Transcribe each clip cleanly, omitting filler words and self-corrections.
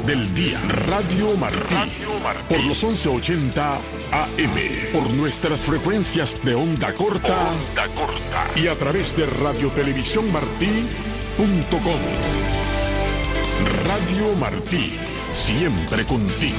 del día. Radio Martí. Por los 1180 AM. Por nuestras frecuencias de onda corta. Y a través de radiotelevisiónmartí.com. Radio Martí. Siempre contigo.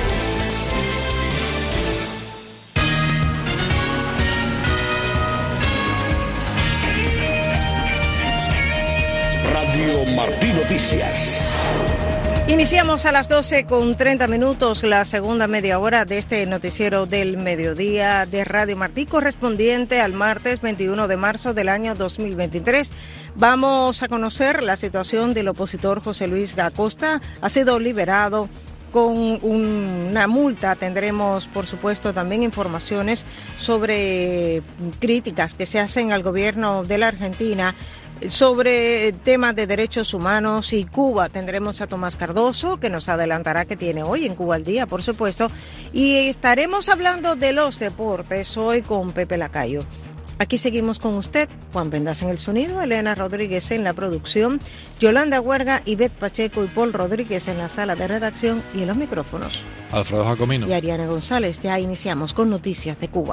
Radio Martí Noticias. Iniciamos a las 12:30 la segunda media hora de este noticiero del mediodía de Radio Martí, correspondiente al martes 21 de marzo del año 2023. Vamos a conocer la situación del opositor José Luis Acosta. Ha sido liberado con una multa. Tendremos, por supuesto, también informaciones sobre críticas que se hacen al gobierno de la Argentina sobre temas de derechos humanos y Cuba. Tendremos a Tomás Cardoso, que nos adelantará que tiene hoy en Cuba al día, por supuesto, y estaremos hablando de los deportes hoy con Pepe Lacayo. Aquí seguimos con usted, Juan Vendas en el sonido, Elena Rodríguez en la producción, Yolanda Huerga, Ivette Pacheco y Paul Rodríguez en la sala de redacción y en los micrófonos, Alfredo Jacomino y Ariana González. Ya iniciamos con noticias de Cuba.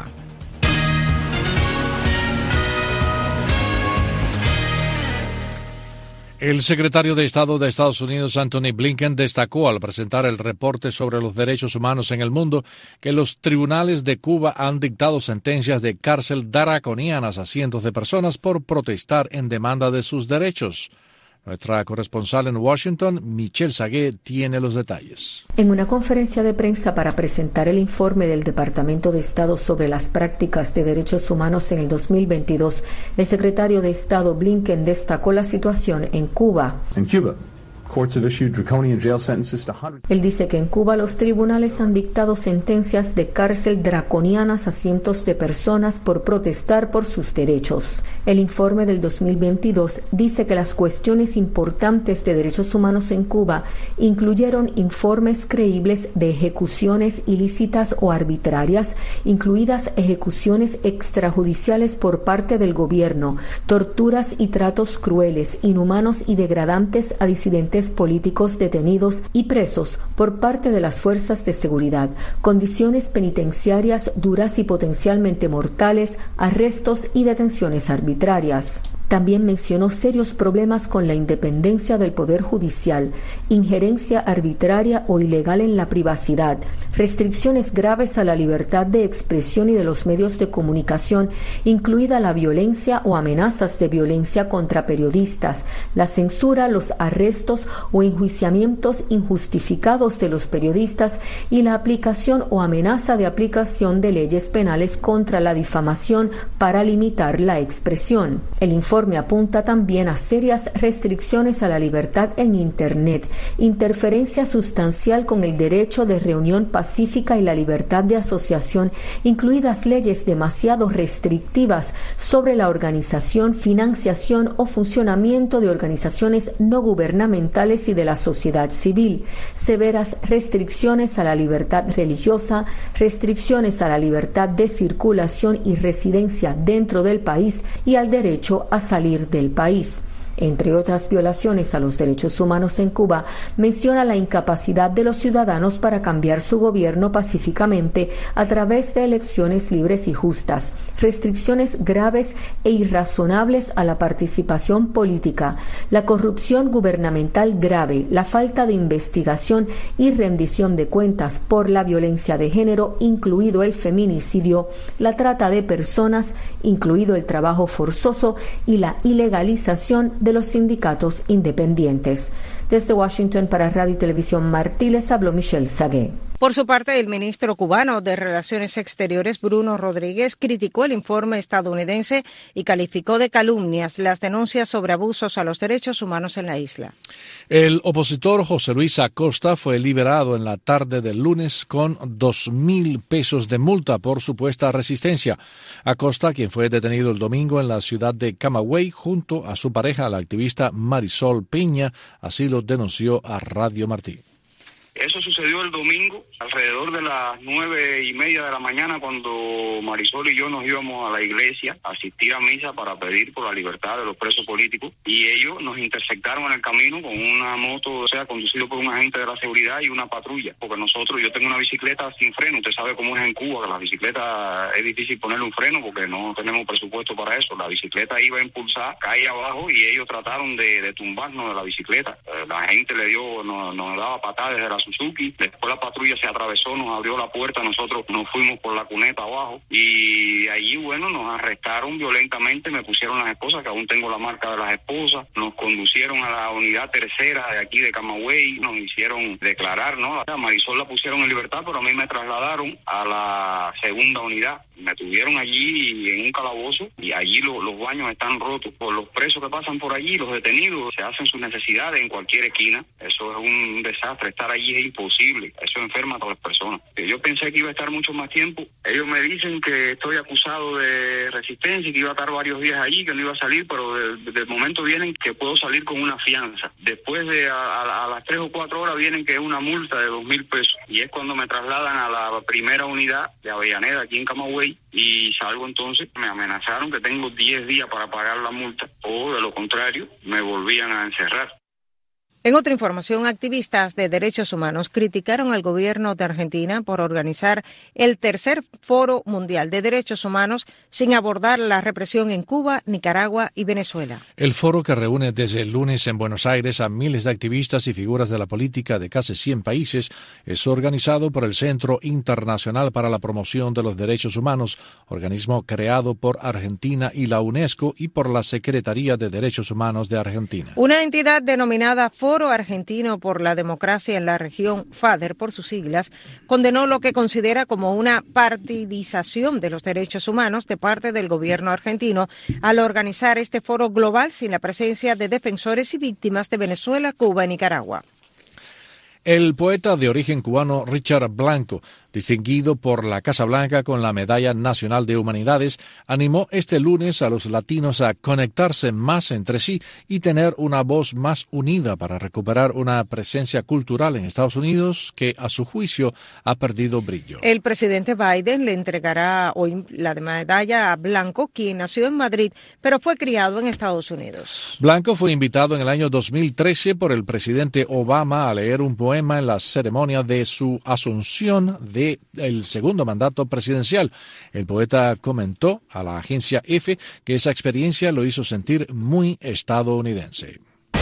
El secretario de Estado de Estados Unidos, Anthony Blinken, destacó al presentar el reporte sobre los derechos humanos en el mundo que los tribunales de Cuba han dictado sentencias de cárcel draconianas a cientos de personas por protestar en demanda de sus derechos. Nuestra corresponsal en Washington, Michelle Sagué, tiene los detalles. En una conferencia de prensa para presentar el informe del Departamento de Estado sobre las prácticas de derechos humanos en el 2022, el secretario de Estado Blinken destacó la situación en Cuba. Él dice que en Cuba los tribunales han dictado sentencias de cárcel draconianas a cientos de personas por protestar por sus derechos. El informe del 2022 dice que las cuestiones importantes de derechos humanos en Cuba incluyeron informes creíbles de ejecuciones ilícitas o arbitrarias, incluidas ejecuciones extrajudiciales por parte del gobierno, torturas y tratos crueles, inhumanos y degradantes a disidentes políticos detenidos y presos por parte de las fuerzas de seguridad, condiciones penitenciarias duras y potencialmente mortales, arrestos y detenciones arbitrarias. También mencionó serios problemas con la independencia del Poder Judicial, injerencia arbitraria o ilegal en la privacidad, restricciones graves a la libertad de expresión y de los medios de comunicación, incluida la violencia o amenazas de violencia contra periodistas, la censura, los arrestos o enjuiciamientos injustificados de los periodistas y la aplicación o amenaza de aplicación de leyes penales contra la difamación para limitar la expresión. El informe apunta también a serias restricciones a la libertad en Internet, interferencia sustancial con el derecho de reunión pacífica y la libertad de asociación, incluidas leyes demasiado restrictivas sobre la organización, financiación o funcionamiento de organizaciones no gubernamentales y de la sociedad civil, severas restricciones a la libertad religiosa, restricciones a la libertad de circulación y residencia dentro del país y al derecho a salir del país. Entre otras violaciones a los derechos humanos en Cuba, menciona la incapacidad de los ciudadanos para cambiar su gobierno pacíficamente a través de elecciones libres y justas, restricciones graves e irrazonables a la participación política, la corrupción gubernamental grave, la falta de investigación y rendición de cuentas por la violencia de género, incluido el feminicidio, la trata de personas, incluido el trabajo forzoso y la ilegalización de los sindicatos independientes. Desde Washington para Radio y Televisión Martí les habló Michelle Sagué. Por su parte, el ministro cubano de Relaciones Exteriores, Bruno Rodríguez, criticó el informe estadounidense y calificó de calumnias las denuncias sobre abusos a los derechos humanos en la isla. El opositor José Luis Acosta fue liberado en la tarde del lunes con 2,000 pesos de multa por supuesta resistencia. Acosta, quien fue detenido el domingo en la ciudad de Camagüey junto a su pareja, la activista Marisol Peña, así lo denunció a Radio Martí. Eso sucedió sucedió el domingo, alrededor de las 9:30 de la mañana, cuando Marisol y yo nos íbamos a la iglesia a asistir a misa para pedir por la libertad de los presos políticos, y ellos nos interceptaron en el camino con una moto, o sea, conducido por un agente de la seguridad y una patrulla, porque yo tengo una bicicleta sin freno. Usted sabe cómo es en Cuba, que la bicicleta es difícil ponerle un freno porque no tenemos presupuesto para eso. La bicicleta iba a impulsar, cae abajo y ellos trataron de tumbarnos de la bicicleta. La gente nos daba patadas desde la Suzuki. Después la patrulla se atravesó, nos abrió la puerta, nosotros nos fuimos por la cuneta abajo y de allí, nos arrestaron violentamente, me pusieron las esposas, que aún tengo la marca de las esposas, nos conducieron a la unidad tercera de aquí de Camagüey, nos hicieron declarar, ¿no? A Marisol la pusieron en libertad, pero a mí me trasladaron a la segunda unidad. Me tuvieron allí en un calabozo y allí los baños están rotos por los presos que pasan por allí, los detenidos se hacen sus necesidades en cualquier esquina. Eso es un desastre, estar allí es imposible, eso enferma a todas las personas. Yo pensé que iba a estar mucho más tiempo. Ellos me dicen que estoy acusado de resistencia y que iba a estar varios días allí, que no iba a salir, pero de momento vienen que puedo salir con una fianza. Después de a las 3 o 4 horas vienen que es una multa de 2,000 pesos y es cuando me trasladan a la primera unidad de Avellaneda aquí en Camagüey. Y salgo entonces, me amenazaron que tengo 10 días para pagar la multa o de lo contrario me volvían a encerrar. En otra información, activistas de derechos humanos criticaron al gobierno de Argentina por organizar el tercer Foro Mundial de Derechos Humanos sin abordar la represión en Cuba, Nicaragua y Venezuela. El foro, que reúne desde el lunes en Buenos Aires a miles de activistas y figuras de la política de casi 100 países, es organizado por el Centro Internacional para la Promoción de los Derechos Humanos, organismo creado por Argentina y la UNESCO y por la Secretaría de Derechos Humanos de Argentina. Una entidad denominada Foro Argentino por la Democracia en la Región, FADER por sus siglas, condenó lo que considera como una partidización de los derechos humanos de parte del gobierno argentino al organizar este foro global sin la presencia de defensores y víctimas de Venezuela, Cuba y Nicaragua. El poeta de origen cubano Richard Blanco, distinguido por la Casa Blanca con la Medalla Nacional de Humanidades, animó este lunes a los latinos a conectarse más entre sí y tener una voz más unida para recuperar una presencia cultural en Estados Unidos que, a su juicio, ha perdido brillo. El presidente Biden le entregará hoy la medalla a Blanco, quien nació en Madrid, pero fue criado en Estados Unidos. Blanco fue invitado en el año 2013 por el presidente Obama a leer un poema en la ceremonia de su asunción del segundo mandato presidencial. El poeta comentó a la agencia EFE que esa experiencia lo hizo sentir muy estadounidense.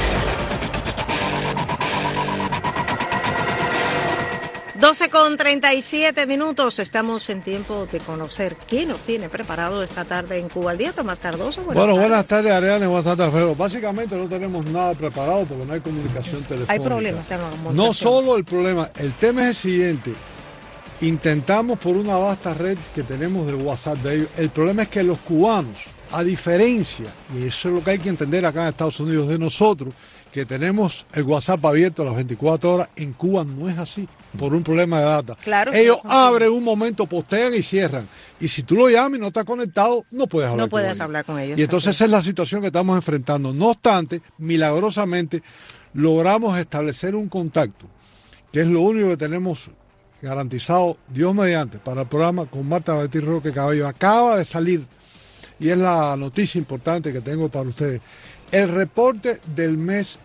Con 37 minutos, estamos en tiempo de conocer qué nos tiene preparado esta tarde en Cuba al Día. Tomás Cardoso, buenas tardes, Ariane, buenas tardes, Alfredo. Básicamente no tenemos nada preparado porque no hay comunicación telefónica. Hay problemas de comunicación. No solo el problema, el tema es el siguiente. Intentamos por una vasta red que tenemos de WhatsApp de ellos. El problema es que los cubanos, a diferencia, y eso es lo que hay que entender acá en Estados Unidos de nosotros, que tenemos el WhatsApp abierto a las 24 horas, en Cuba no es así, por un problema de data. Claro, ellos abren un momento, postean y cierran. Y si tú lo llamas y no estás conectado, no puedes hablar con ellos. Y entonces esa es la situación que estamos enfrentando. No obstante, milagrosamente, logramos establecer un contacto, que es lo único que tenemos garantizado, Dios mediante, para el programa con Marta Betty Roque Cabello. Acaba de salir, y es la noticia importante que tengo para ustedes, el reporte del mes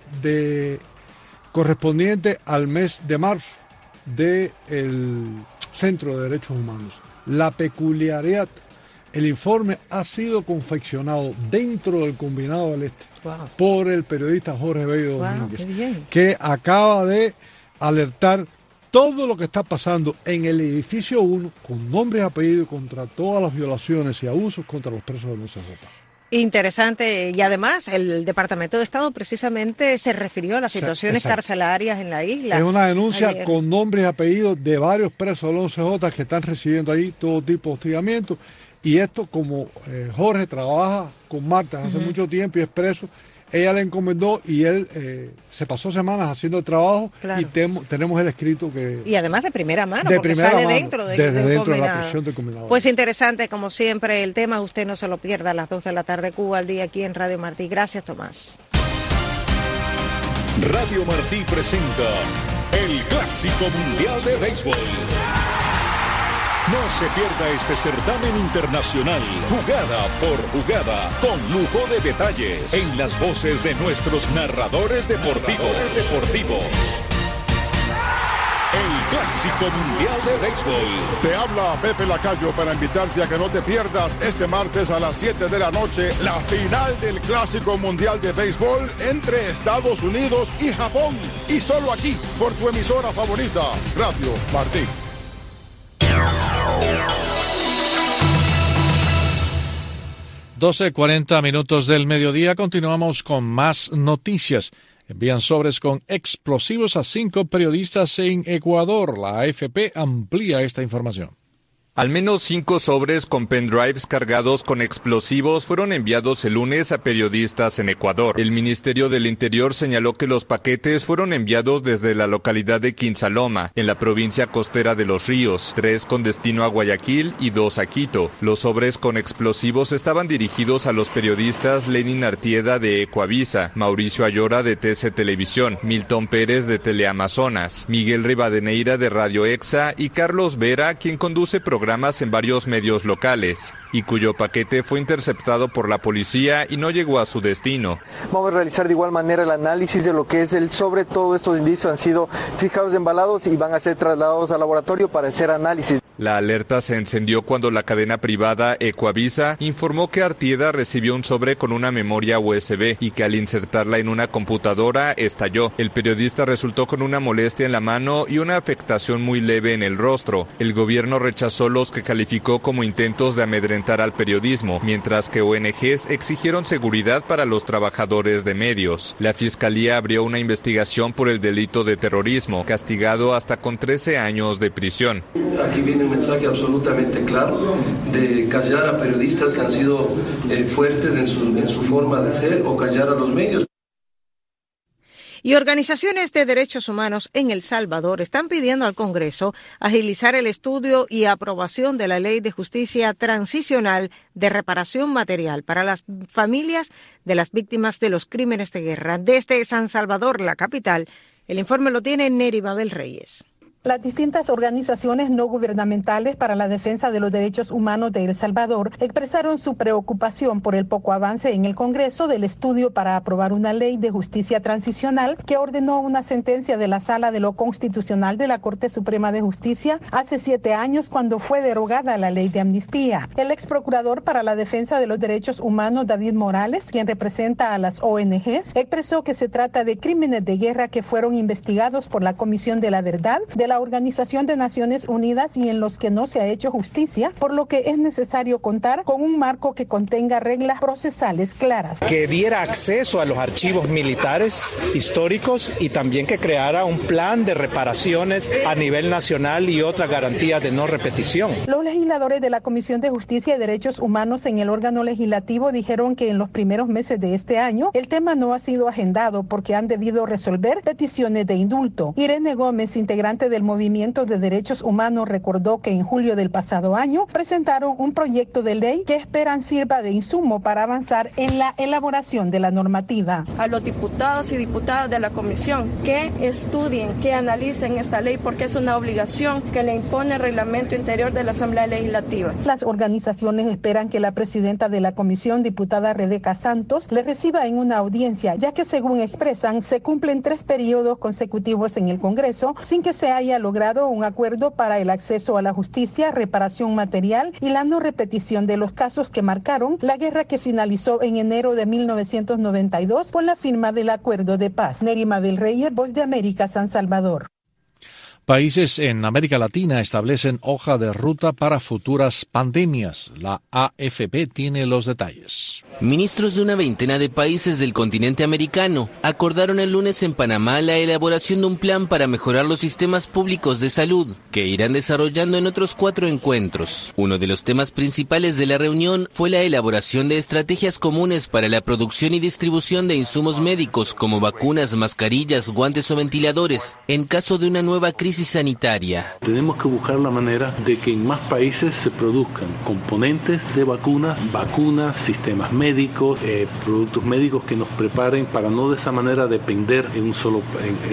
correspondiente al mes de marzo del Centro de Derechos Humanos. La peculiaridad, el informe ha sido confeccionado dentro del Combinado del Este por el periodista Jorge Bello Domínguez, que acaba de alertar todo lo que está pasando en el edificio 1 con nombre y apellido contra todas las violaciones y abusos contra los presos del UCJ. Interesante, y además el Departamento de Estado precisamente se refirió a las situaciones carcelarias en la isla. Es una denuncia con nombres y apellidos de varios presos del OCJ que están recibiendo ahí todo tipo de hostigamiento, y esto, como Jorge trabaja con Marta hace mucho tiempo y es preso, ella le encomendó y él se pasó semanas haciendo el trabajo, y tenemos el escrito que... Y además de primera mano, porque sale dentro de la prisión del combinado. Pues interesante, como siempre, el tema. Usted no se lo pierda a las 2 de la tarde, Cuba al Día, aquí en Radio Martí. Gracias, Tomás. Radio Martí presenta El Clásico. Clásico Mundial de Béisbol. No se pierda este certamen internacional, jugada por jugada, con lujo de detalles, en las voces de nuestros narradores deportivos. El Clásico Mundial de Béisbol. Te habla Pepe Lacayo para invitarte a que no te pierdas este martes a las 7 de la noche la final del Clásico Mundial de Béisbol entre Estados Unidos y Japón. Y solo aquí, por tu emisora favorita, Radio Martí. 12:40 del mediodía. Continuamos con más noticias. Envían sobres con explosivos a 5 periodistas en Ecuador. La AFP amplía esta información. Al menos 5 sobres con pendrives cargados con explosivos fueron enviados el lunes a periodistas en Ecuador. El Ministerio del Interior señaló que los paquetes fueron enviados desde la localidad de Quinsaloma, en la provincia costera de Los Ríos, 3 con destino a Guayaquil y 2 a Quito. Los sobres con explosivos estaban dirigidos a los periodistas Lenin Artieda de Ecuavisa, Mauricio Ayora de TC Televisión, Milton Pérez de Teleamazonas, Miguel Rivadeneira de Radio Exa y Carlos Vera, quien conduce programas en varios medios locales, y cuyo paquete fue interceptado por la policía y no llegó a su destino. Vamos a realizar de igual manera el análisis de lo que es el sobre. Todos estos indicios han sido fijados, embalados y van a ser trasladados al laboratorio para hacer análisis. La alerta se encendió cuando la cadena privada Ecuavisa informó que Artieda recibió un sobre con una memoria USB y que al insertarla en una computadora estalló. El periodista resultó con una molestia en la mano y una afectación muy leve en el rostro. El gobierno rechazó los que calificó como intentos de amedrentar al periodismo, mientras que ONGs exigieron seguridad para los trabajadores de medios. La Fiscalía abrió una investigación por el delito de terrorismo, castigado hasta con 13 años de prisión. Aquí viene un mensaje absolutamente claro de callar a periodistas que han sido fuertes en su forma de ser, o callar a los medios. Y organizaciones de derechos humanos en El Salvador están pidiendo al Congreso agilizar el estudio y aprobación de la Ley de Justicia Transicional de Reparación Material para las familias de las víctimas de los crímenes de guerra. Desde San Salvador, la capital, el informe lo tiene Neri Mabel Reyes. Las distintas organizaciones no gubernamentales para la defensa de los derechos humanos de El Salvador expresaron su preocupación por el poco avance en el Congreso del estudio para aprobar una ley de justicia transicional que ordenó una sentencia de la Sala de lo Constitucional de la Corte Suprema de Justicia hace 7 años, cuando fue derogada la ley de amnistía. El ex procurador para la defensa de los derechos humanos, David Morales, quien representa a las ONGs, expresó que se trata de crímenes de guerra que fueron investigados por la Comisión de la Verdad de la Organización de Naciones Unidas y en los que no se ha hecho justicia, por lo que es necesario contar con un marco que contenga reglas procesales claras. Que diera acceso a los archivos militares históricos y también que creara un plan de reparaciones a nivel nacional y otras garantías de no repetición. Los legisladores de la Comisión de Justicia y Derechos Humanos en el órgano legislativo dijeron que en los primeros meses de este año el tema no ha sido agendado porque han debido resolver peticiones de indulto. Irene Gómez, integrante del Movimiento de Derechos Humanos, recordó que en julio del pasado año presentaron un proyecto de ley que esperan sirva de insumo para avanzar en la elaboración de la normativa. A los diputados y diputadas de la comisión que estudien, que analicen esta ley, porque es una obligación que le impone el reglamento interior de la Asamblea Legislativa. Las organizaciones esperan que la presidenta de la comisión, diputada Rebeca Santos, le reciba en una audiencia, ya que según expresan, se cumplen 3 periodos consecutivos en el Congreso sin que se haya logrado un acuerdo para el acceso a la justicia, reparación material y la no repetición de los casos que marcaron la guerra que finalizó en enero de 1992 con la firma del Acuerdo de Paz. Neri Mabel Reyes, Voz de América, San Salvador. Países en América Latina establecen hoja de ruta para futuras pandemias. La AFP tiene los detalles. Ministros de una veintena de países del continente americano acordaron el lunes en Panamá la elaboración de un plan para mejorar los sistemas públicos de salud, que irán desarrollando en otros 4 encuentros. Uno de los temas principales de la reunión fue la elaboración de estrategias comunes para la producción y distribución de insumos médicos como vacunas, mascarillas, guantes o ventiladores, en caso de una nueva crisis crisis sanitaria. Tenemos que buscar la manera de que en más países se produzcan componentes de vacunas, sistemas médicos, productos médicos que nos preparen para no de esa manera depender en un solo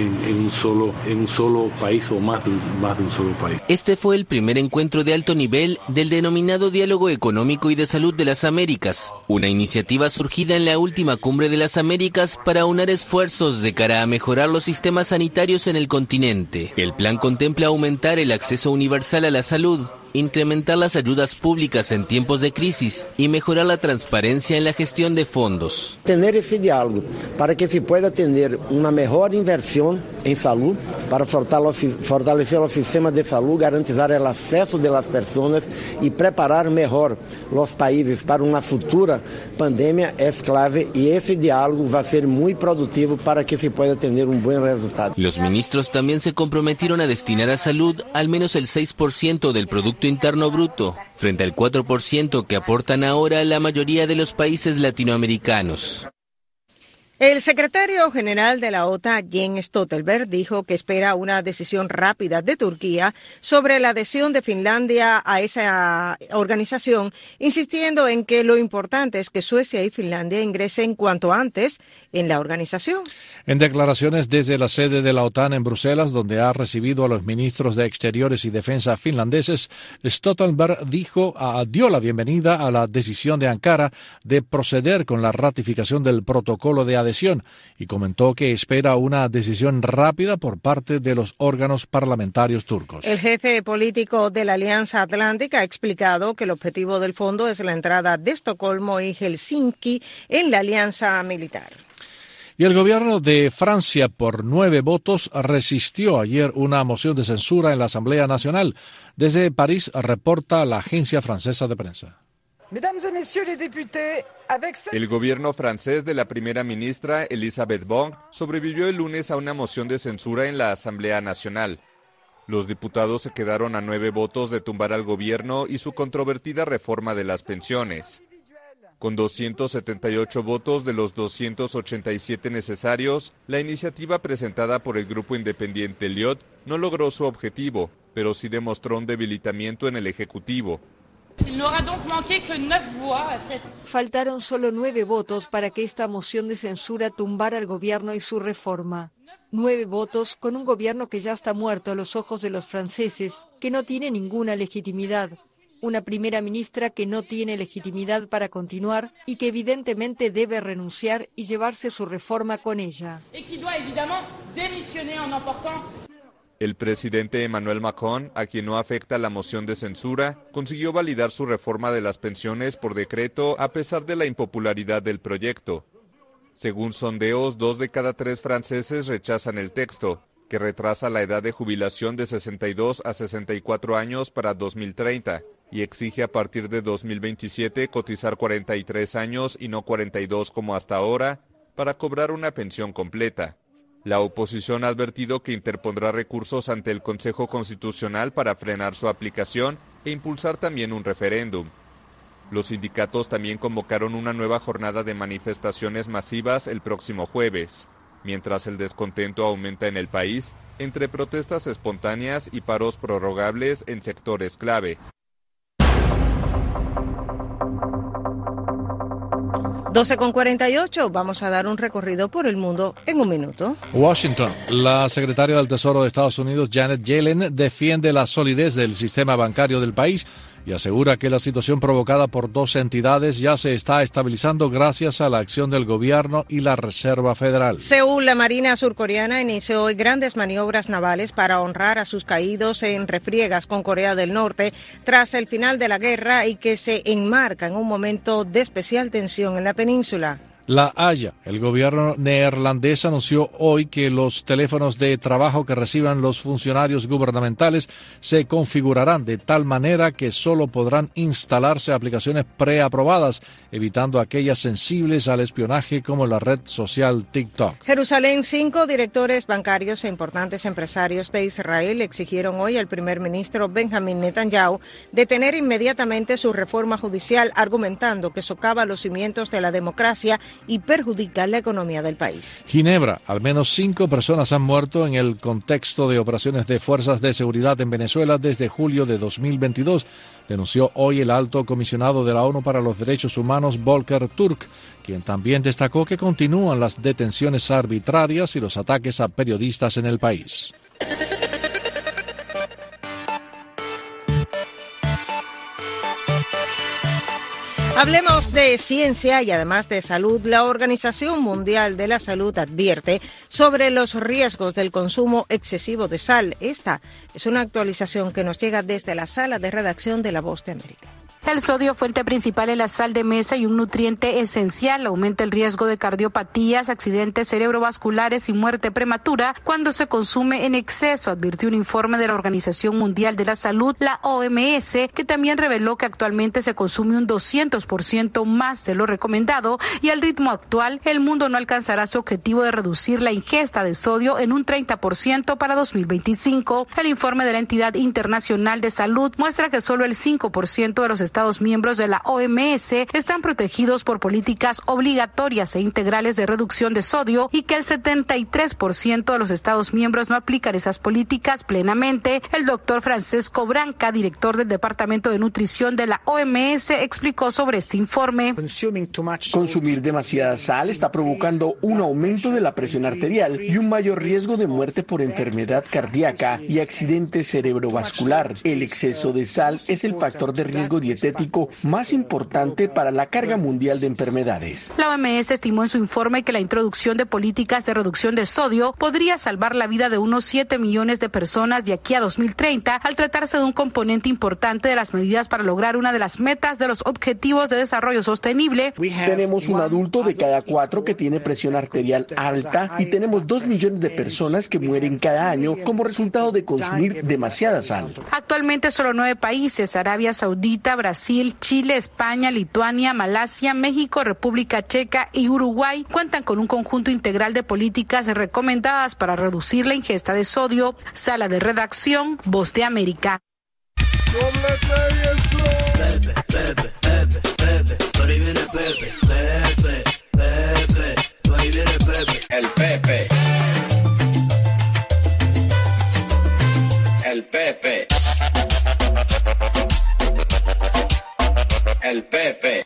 país o más de un solo país. Este fue el primer encuentro de alto nivel del denominado Diálogo Económico y de Salud de las Américas, una iniciativa surgida en la última Cumbre de las Américas para aunar esfuerzos de cara a mejorar los sistemas sanitarios en el continente. El plan contempla aumentar el acceso universal a la salud, incrementar las ayudas públicas en tiempos de crisis y mejorar la transparencia en la gestión de fondos. Tener ese diálogo para que se pueda tener una mejor inversión en salud, para fortalecer los sistemas de salud, garantizar el acceso de las personas y preparar mejor los países para una futura pandemia es clave, y ese diálogo va a ser muy productivo para que se pueda tener un buen resultado. Los ministros también se comprometieron a destinar a salud al menos el 6% del Producto Interno Bruto, frente al 4% que aportan ahora la mayoría de los países latinoamericanos. El secretario general de la OTAN, Jens Stoltenberg, dijo que espera una decisión rápida de Turquía sobre la adhesión de Finlandia a esa organización, insistiendo en que lo importante es que Suecia y Finlandia ingresen cuanto antes en la organización. En declaraciones desde la sede de la OTAN en Bruselas, donde ha recibido a los ministros de Exteriores y Defensa finlandeses, Stoltenberg dio la bienvenida a la decisión de Ankara de proceder con la ratificación del protocolo de adhesión y comentó que espera una decisión rápida por parte de los órganos parlamentarios turcos. El jefe político de la Alianza Atlántica ha explicado que el objetivo del fondo es la entrada de Estocolmo y Helsinki en la alianza militar. Y el gobierno de Francia, por 9 votos, resistió ayer una moción de censura en la Asamblea Nacional. Desde París reporta la agencia francesa de prensa. El gobierno francés de la primera ministra Elisabeth Borne sobrevivió el lunes a una moción de censura en la Asamblea Nacional. Los diputados se quedaron a 9 votos de tumbar al gobierno y su controvertida reforma de las pensiones. Con 278 votos de los 287 necesarios, la iniciativa presentada por el grupo independiente Lyot no logró su objetivo, pero sí demostró un debilitamiento en el Ejecutivo. Faltaron solo 9 votos para que esta moción de censura tumbara al gobierno y su reforma. 9 votos con un gobierno que ya está muerto a los ojos de los franceses, que no tiene ninguna legitimidad. Una primera ministra que no tiene legitimidad para continuar y que evidentemente debe renunciar y llevarse su reforma con ella. El presidente Emmanuel Macron, a quien no afecta la moción de censura, consiguió validar su reforma de las pensiones por decreto a pesar de la impopularidad del proyecto. Según sondeos, 2 de cada 3 franceses rechazan el texto, que retrasa la edad de jubilación de 62 a 64 años para 2030 y exige a partir de 2027 cotizar 43 años y no 42 como hasta ahora para cobrar una pensión completa. La oposición ha advertido que interpondrá recursos ante el Consejo Constitucional para frenar su aplicación e impulsar también un referéndum. Los sindicatos también convocaron una nueva jornada de manifestaciones masivas el próximo jueves, mientras el descontento aumenta en el país entre protestas espontáneas y paros prorrogables en sectores clave. 12:48, vamos a dar un recorrido por el mundo en un minuto. Washington. La secretaria del Tesoro de Estados Unidos, Janet Yellen, defiende la solidez del sistema bancario del país y asegura que la situación provocada por 2 entidades ya se está estabilizando gracias a la acción del gobierno y la Reserva Federal. Seúl, la Marina surcoreana, inició hoy grandes maniobras navales para honrar a sus caídos en refriegas con Corea del Norte tras el final de la guerra y que se enmarca en un momento de especial tensión en la península. La Haya, el gobierno neerlandés anunció hoy que los teléfonos de trabajo que reciban los funcionarios gubernamentales se configurarán de tal manera que solo podrán instalarse aplicaciones preaprobadas, evitando aquellas sensibles al espionaje como la red social TikTok. Jerusalén, 5 directores bancarios e importantes empresarios de Israel exigieron hoy al primer ministro Benjamin Netanyahu detener inmediatamente su reforma judicial, argumentando que socava los cimientos de la democracia y perjudica la economía del país. Ginebra, al menos 5 personas han muerto en el contexto de operaciones de fuerzas de seguridad en Venezuela desde julio de 2022, denunció hoy el alto comisionado de la ONU para los Derechos Humanos, Volker Turk, quien también destacó que continúan las detenciones arbitrarias y los ataques a periodistas en el país. Hablemos de ciencia y además de salud. La Organización Mundial de la Salud advierte sobre los riesgos del consumo excesivo de sal. Esta es una actualización que nos llega desde la sala de redacción de La Voz de América. El sodio, fuente principal en la sal de mesa y un nutriente esencial, aumenta el riesgo de cardiopatías, accidentes cerebrovasculares y muerte prematura cuando se consume en exceso, advirtió un informe de la Organización Mundial de la Salud, la OMS, que también reveló que actualmente se consume un 200% más de lo recomendado y al ritmo actual el mundo no alcanzará su objetivo de reducir la ingesta de sodio en un 30% para 2025. El informe de la entidad internacional de salud muestra que solo el 5% de los Estados miembros de la OMS están protegidos por políticas obligatorias e integrales de reducción de sodio y que el 73% de los Estados miembros no aplican esas políticas plenamente. El doctor Francesco Branca, director del Departamento de Nutrición de la OMS, explicó sobre este informe. Consumir demasiada sal está provocando un aumento de la presión arterial y un mayor riesgo de muerte por enfermedad cardíaca y accidente cerebrovascular. El exceso de sal es el factor de riesgo dietético más importante para la carga mundial de enfermedades. La OMS estimó en su informe que la introducción de políticas de reducción de sodio podría salvar la vida de unos 7 millones de personas de aquí a 2030, al tratarse de un componente importante de las medidas para lograr una de las metas de los Objetivos de Desarrollo Sostenible. Tenemos un adulto de cada 4 que tiene presión arterial alta y tenemos 2 millones de personas que mueren cada año como resultado de consumir demasiada sal. Actualmente solo 9 países, Arabia Saudita, Brasil, Chile, España, Lituania, Malasia, México, República Checa y Uruguay cuentan con un conjunto integral de políticas recomendadas para reducir la ingesta de sodio. Sala de redacción, Voz de América. El Pepe. El Pepe. El Pepe.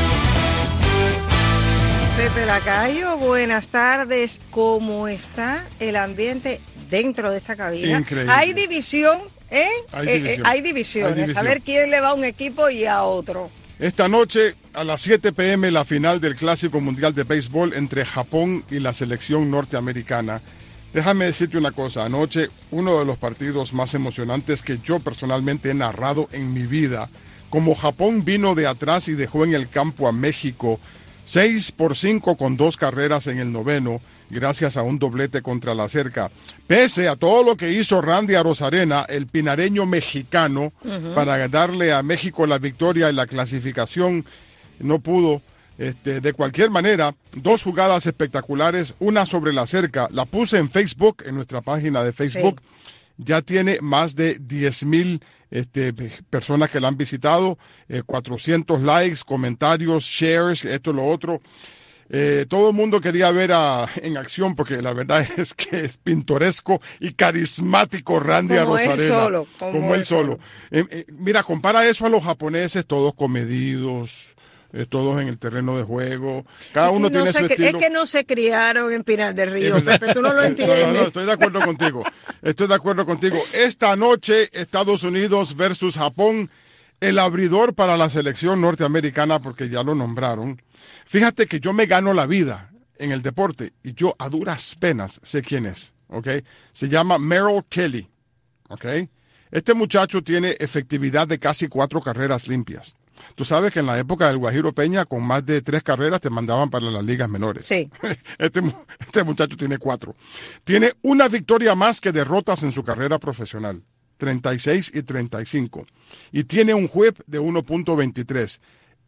Pepe Lacayo, buenas tardes. ¿Cómo está el ambiente dentro de esta cabina? Increíble. Hay división, ¿eh? Hay divisiones. A ver quién le va a un equipo y a otro. Esta noche a las 7 p.m. la final del Clásico Mundial de Béisbol entre Japón y la selección norteamericana. Déjame decirte una cosa, anoche uno de los partidos más emocionantes que yo personalmente he narrado en mi vida. Como Japón vino de atrás y dejó en el campo a México 6-5 con 2 carreras en el noveno, gracias a un doblete contra la cerca. Pese a todo lo que hizo Randy Arozarena, el pinareño mexicano, para darle a México la victoria en la clasificación, no pudo. De cualquier manera, 2 jugadas espectaculares, una sobre la cerca, la puse en Facebook, en nuestra página de Facebook, ya tiene más de 10,000 personas que la han visitado, 400 likes, comentarios, shares, esto y lo otro. Todo el mundo quería ver en acción, porque la verdad es que es pintoresco y carismático Randy Arozarena. Como él solo. Mira, compara eso a los japoneses, todos comedidos, todos en el terreno de juego. Cada uno tiene su estilo. Es que no se criaron en Pinar del Río, Pepe, tú no lo entiendes. No, estoy de acuerdo contigo. Esta noche, Estados Unidos versus Japón, el abridor para la selección norteamericana, porque ya lo nombraron. Fíjate que yo me gano la vida en el deporte y yo a duras penas sé quién es, ¿ok? Se llama Merrill Kelly, ¿ok? Este muchacho tiene efectividad de casi 4 carreras limpias. Tú sabes que en la época del Guajiro Peña, con más de 3 carreras te mandaban para las ligas menores. Sí. Este muchacho tiene 4. Tiene una victoria más que derrotas en su carrera profesional, 36 y 35. Y tiene un whip de 1.23.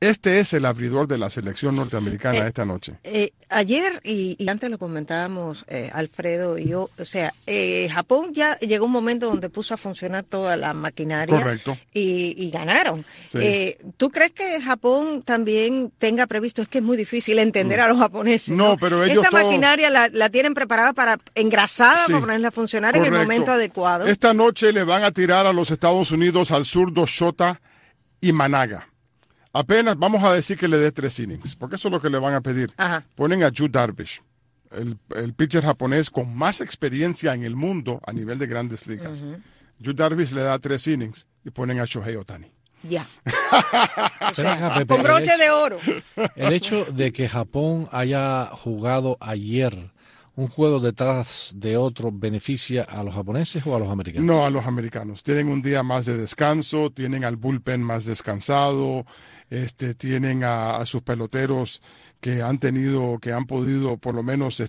Este es el abridor de la selección norteamericana esta noche. Ayer, y antes lo comentábamos, Alfredo y yo, o sea, Japón ya llegó un momento donde puso a funcionar toda la maquinaria. Correcto. Y ganaron. Sí. ¿Tú crees que Japón también tenga previsto? Es que es muy difícil entender a los japoneses. No, pero ellos esta maquinaria la tienen preparada para engrasada, para ponerla a funcionar en el momento adecuado. Esta noche le van a tirar a los Estados Unidos al zurdo Shota Imanaga. Apenas vamos a decir que le dé 3 innings, porque eso es lo que le van a pedir. Ajá. Ponen a Yu Darvish, el pitcher japonés con más experiencia en el mundo a nivel de grandes ligas. Yu Darvish le da 3 innings y ponen a Shohei Ohtani. Ya. O sea, Pepe, con broche de oro. El hecho de que Japón haya jugado ayer un juego detrás de otro, ¿beneficia a los japoneses o a los americanos? No, a los americanos. Tienen un día más de descanso, tienen al bullpen más descansado, tienen a sus peloteros que han podido por lo menos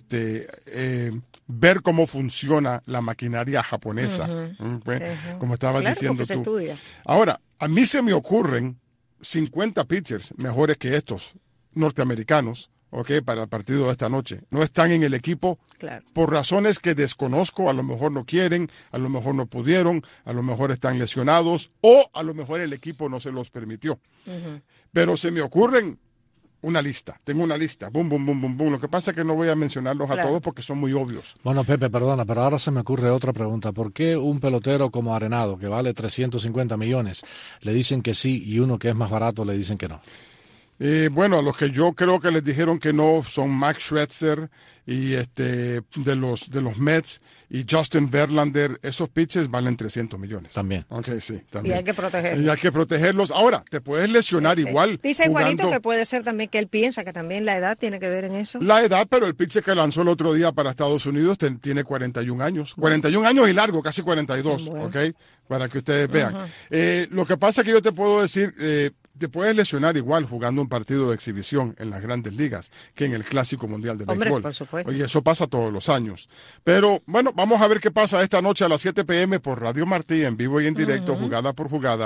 ver cómo funciona la maquinaria japonesa, como estabas diciendo tú. Estudia. Ahora, a mí se me ocurren 50 pitchers mejores que estos norteamericanos, para el partido de esta noche. No están en el equipo por razones que desconozco, a lo mejor no quieren, a lo mejor no pudieron, a lo mejor están lesionados o a lo mejor el equipo no se los permitió. Pero se me ocurren una lista, tengo una lista, boom, boom, boom, boom, boom. Lo que pasa es que no voy a mencionarlos a todos porque son muy obvios. Bueno, Pepe, perdona, pero ahora se me ocurre otra pregunta. ¿Por qué un pelotero como Arenado, que vale 350 millones, le dicen que sí y uno que es más barato le dicen que no? Bueno, a los que yo creo que les dijeron que no son Max Scherzer y de los Mets y Justin Verlander. Esos pitches valen 300 millones. También. Sí, también. Y hay que protegerlos. Y hay que protegerlos. Ahora, te puedes lesionar igual. Dice Juanito que puede ser también que él piensa que también la edad tiene que ver en eso. La edad, pero el pitcher que lanzó el otro día para Estados Unidos tiene 41 años. 41 años y largo, casi 42, para que ustedes vean. Lo que pasa es que yo te puedo decir... te puedes lesionar igual jugando un partido de exhibición en las grandes ligas que en el Clásico Mundial de Béisbol. Por supuesto. Oye, eso pasa todos los años. Pero bueno, vamos a ver qué pasa esta noche a las 7 p.m. por Radio Martí, en vivo y en directo, jugada por jugada,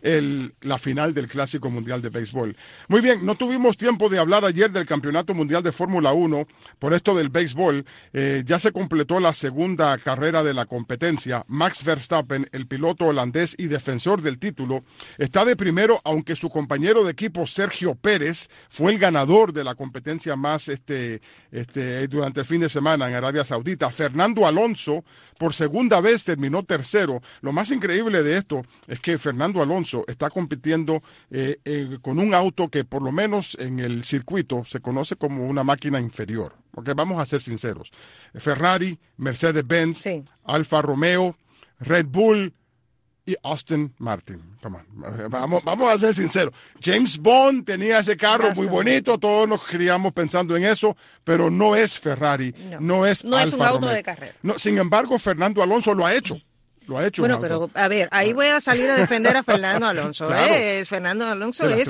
la final del Clásico Mundial de Béisbol. Muy bien, no tuvimos tiempo de hablar ayer del Campeonato Mundial de Fórmula 1 por esto del béisbol. Ya se completó la segunda carrera de la competencia. Max Verstappen, el piloto holandés y defensor del título, está de primero, aunque su compañero de equipo Sergio Pérez fue el ganador de la competencia más durante el fin de semana en Arabia Saudita. Fernando Alonso por segunda vez terminó tercero. Lo más increíble de esto es que Fernando Alonso está compitiendo con un auto que por lo menos en el circuito se conoce como una máquina inferior. Porque vamos a ser sinceros. Ferrari, Mercedes-Benz, Alfa Romeo, Red Bull y Aston Martin. Vamos a ser sinceros. James Bond tenía ese carro muy bonito, todos nos criamos pensando en eso, pero no es Ferrari, no es Alfa es un auto Romeo. de carrera. No, sin embargo, Fernando Alonso lo ha hecho. Bueno, pero a ver, ahí voy a salir a defender a Fernando Alonso. Fernando Alonso es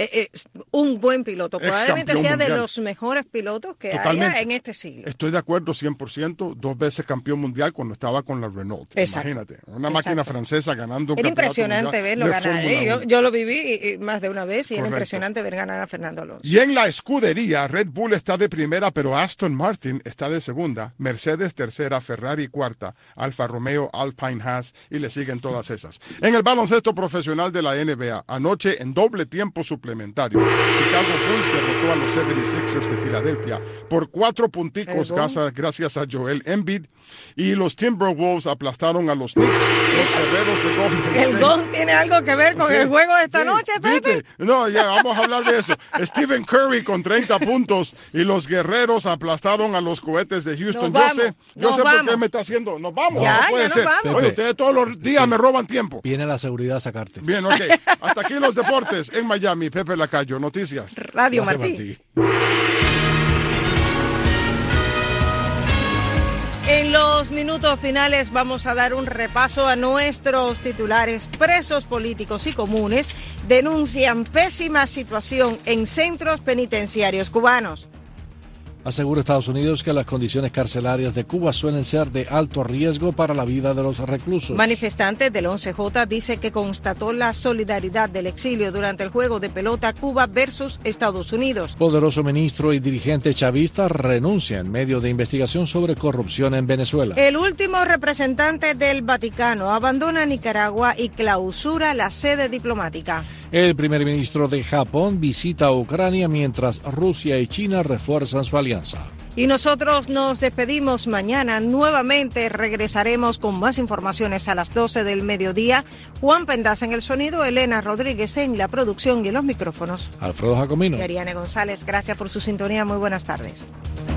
un buen piloto, probablemente sea de los mejores pilotos que haya en este siglo. Estoy de acuerdo 100%, 2 veces campeón mundial cuando estaba con la Renault. Imagínate, una máquina francesa ganando un era campeonato impresionante verlo ganar. Yo lo viví más de una vez y era impresionante ver ganar a Fernando Alonso. Y en la escudería, Red Bull está de primera, pero Aston Martin está de segunda, Mercedes tercera, Ferrari cuarta, Alfa Romeo, Alpine Haas y le siguen todas esas. En el baloncesto profesional de la NBA, anoche en doble tiempo suplementario, Chicago Bulls derrotó a los 76ers de Filadelfia por 4 punticos gracias a Joel Embiid, y los Timberwolves aplastaron a los Knicks, los guerreros de Golden State. ¿El gol tiene algo que ver con el juego de esta noche, Pepe? No, ya vamos a hablar de eso. Stephen Curry con 30 puntos y los guerreros aplastaron a los Cohetes de Houston. Yo sé por qué me está haciendo. Nos vamos. Ya, no puede ser. Vamos. Oye, ustedes todos los días me roban tiempo. Viene la seguridad a sacarte. Bien, ok. Hasta aquí los deportes en Miami. Pepe Lacayo, noticias. Radio Martí. En los minutos finales vamos a dar un repaso a nuestros titulares. Presos políticos y comunes denuncian pésima situación en centros penitenciarios cubanos. Asegura Estados Unidos que las condiciones carcelarias de Cuba suelen ser de alto riesgo para la vida de los reclusos. Manifestante del 11J dice que constató la solidaridad del exilio durante el juego de pelota Cuba versus Estados Unidos. Poderoso ministro y dirigente chavista renuncia en medio de investigación sobre corrupción en Venezuela. El último representante del Vaticano abandona Nicaragua y clausura la sede diplomática. El primer ministro de Japón visita a Ucrania mientras Rusia y China refuerzan su alianza. Y nosotros nos despedimos mañana. Nuevamente regresaremos con más informaciones a las 12 del mediodía. Juan Pendas en el sonido, Elena Rodríguez en la producción y en los micrófonos. Alfredo Jacomino. Y Ariane González, gracias por su sintonía. Muy buenas tardes.